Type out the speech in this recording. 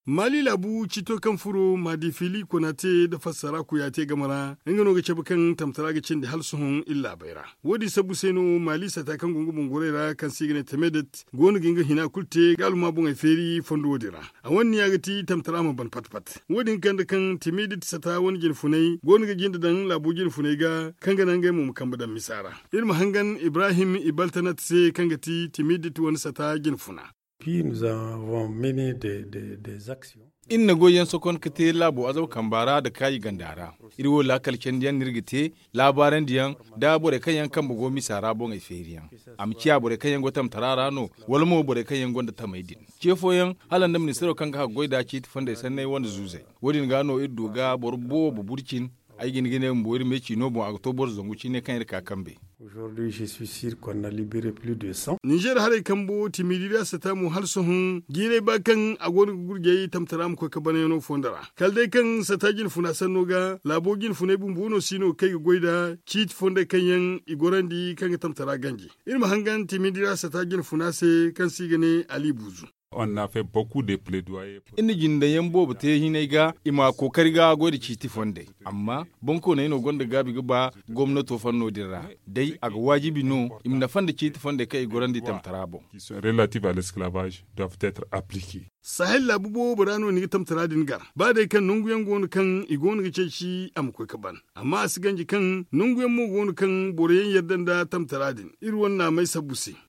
Mali labu cito kan furo madi fili konate da fassara ku ya te gamara ingano ga cebukan tamtara ga cin da halsuhun illa baira wodi sabu seno mali sata kan gungu bungurera kan sigine temedet gonu ginga hina kulte galuma bunga feri fondo wodira a wonni ya gati tamtara ma ban patpat wodin kan da kan temedet sata woni gin funai gonu ga ginda dan labu gin funai ga kan ga nan ga mu kan badan misara ilmu hangan Ibrahim Ibaltanat se kan gati temedet woni sata gin funa. Puis nous avons mené des actions. Inna goyen sokon kate labo azau kambara da kayi gandara irwo lakal kendiyan nirgite labaran diyan da bore kayan kan bugo misara bon eferiyan amkiya bore kayan gotam tarara no walmo bore kayan gonda tamaidin kefoyan halan da ministero kan ga goida ci tfanda sanai wanda zuzai wodin gano iddo ga borbo burkin ay gine mboyir meci no bon octobre zongu ci ne kan irka kambe. Aujourd'hui, je suis sûr qu'on a libéré plus de 100. Niger hare kambo timidira satamu halsohun gire bakan agor gurge tamtaram ko kabane no fondara kalde kan satajin funa sanoga labogin fune bumbuno sino kai goida cheat fonde kanyan igorandi kan tamtara ganji ilma hangan timidira satajin funa se kan sigane ali buzu. On a fait beaucoup de plaidoyer. Ina jinda yambo bate hinai ga ima kokari ga godi citi fonde amma bonko na ino gonda gabi ba gwamnato fanno dira dai aga wajibi no imna fande citi fonde kai gorandi tamtarabo Qui sont relatives à l'esclavage doivent être appliquées. Sahel labubo burano ni tamtara dingar ba dai kan nunguyan gonu kan igonu gice shi am ko kaban amma asiganji kan nunguyan mu gonu kan boreyen yardan da tamtara din irwan na mai sabusi